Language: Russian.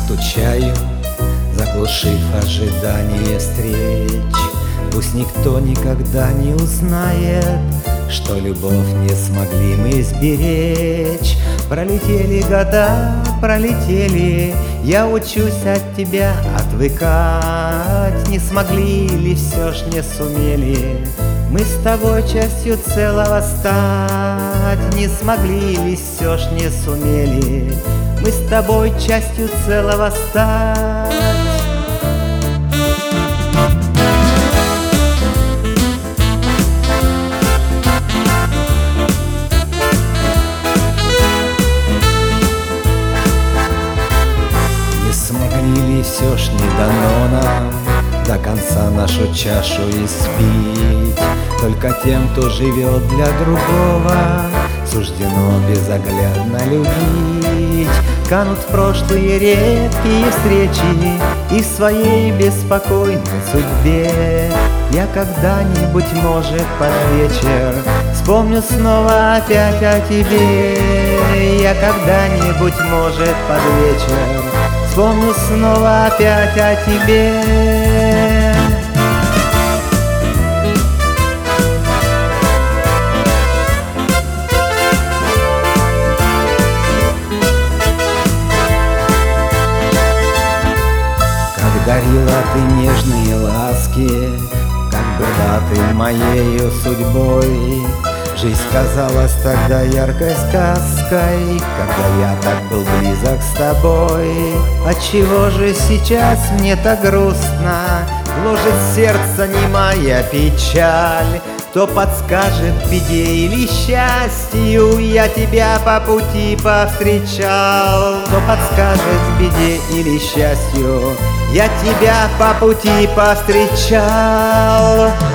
Стучаю, заглушив ожидание встреч. Пусть никто никогда не узнает, что любовь не смогли мы сберечь. Пролетели года, пролетели, я учусь от тебя отвыкать. Не смогли ли, все ж не сумели мы с тобой частью целого стать? Не смогли ли, все ж не сумели мы с тобой частью целого стать? Не смогли ли, все ж не дано нам до конца нашу чашу испить? Только тем, кто живет для другого, суждено безоглядно любить. Канут в прошлые редкие встречи, и в своей беспокойной судьбе я когда-нибудь, может, под вечер вспомню снова опять о тебе. Я когда-нибудь, может, под вечер вспомню снова опять о тебе. Дарила ты нежные ласки, как была ты моею судьбой. Жизнь казалась тогда яркой сказкой, когда я так был близок с тобой. Отчего же сейчас мне так грустно, гложет сердце немая печаль? Кто подскажет в беде или счастью, я тебя по пути повстречал. Кто подскажет в беде или счастью, я тебя по пути повстречал.